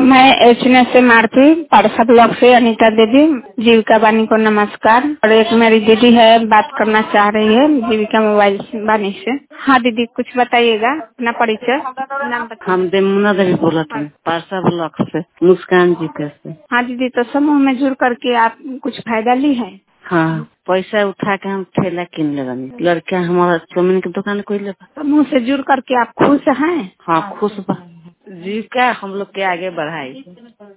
मैं एचएनएस से मारती पारसा ब्लॉक से अनीता दीदी। जीविका बानी को नमस्कार। और एक मेरी दीदी है, बात करना चाह रही है जीविका मोबाइल बानी से। हाँ दीदी, कुछ बताइएगा, अपना परिचय नाम बताइए। हम देमुना देवी बोला था पारसा ब्लॉक से, मुस्कान जी कैसे। हाँ दीदी, तो समूह में जुड़ करके आप कुछ फायदा ली है? हाँ, पैसा उठा के हम ठेला किन ले बनी। लड़का हमारा चौमिन की दुकान कोई ले। समूह से जुड़ करके आप खुश हैं? हाँ खुश बा। जीविका हम लोग के आगे बढ़ाई।